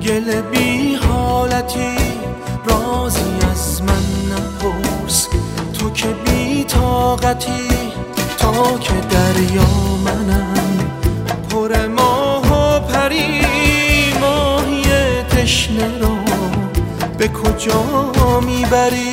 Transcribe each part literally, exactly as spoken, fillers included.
گل بی حالتی رازی از من نپرس، تو که بی طاقتی تا که دریا منم پر ماه و پری. ماهی تشنه را به کجا میبری؟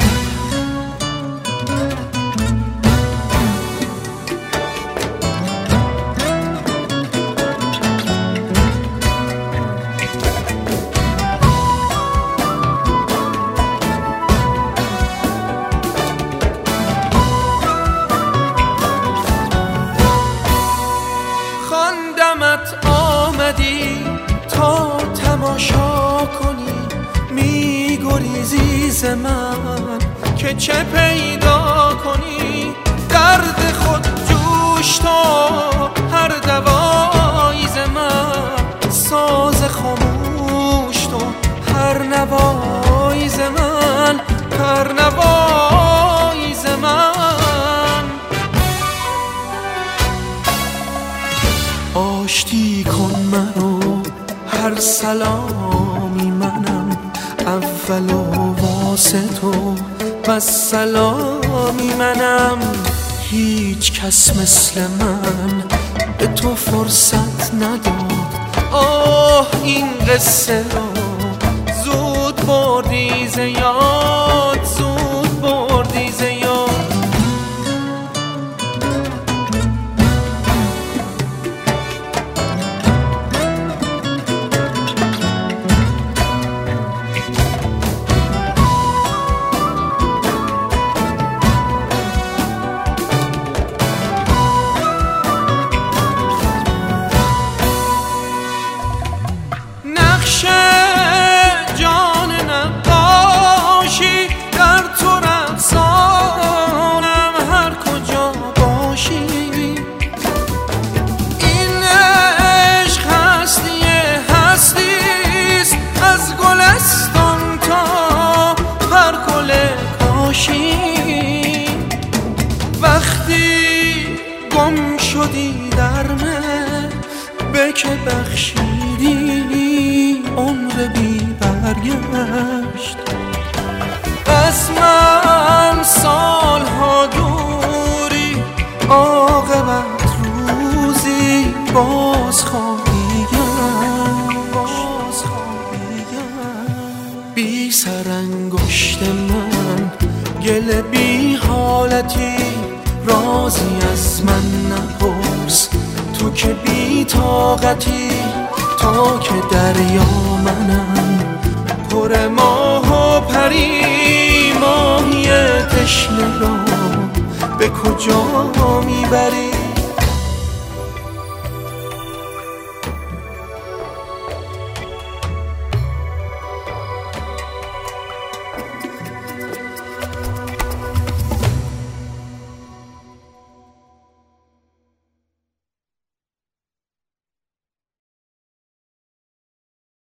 خواندمت آمدی تا تماشا کنی، میگریزی ز من که چه پیدا کنی. درد خود جوش تو هر دوایی ز من، ساز خاموش تو هر نوایی ز من، هر نوایی ز من. آشتی کن منو هر سلامی منم، اول و واسط و والسلامی منم. هیچ کس مثل من به تو فرصت نداد، آه این قصه را زود بردی ز یاد، زود بردی ز یاد. جان نقاشی در تو رقصانم هر کجا باشی. این عشق هستی هستیست از گلستان تا هر گل کاشی. وقتی گم شدی در من به که بخشیدی عمر بی برگشت. از من سالها دوری عاقبت روزی باز خواهی گشت، باز خواهی گشت. بی سر انگشت من گل بی حالتی رازی از من نپرس، تو که بی طاقتی تا که دریا منم پر ماه و پری. ماهی تشنه را به کجا میبری؟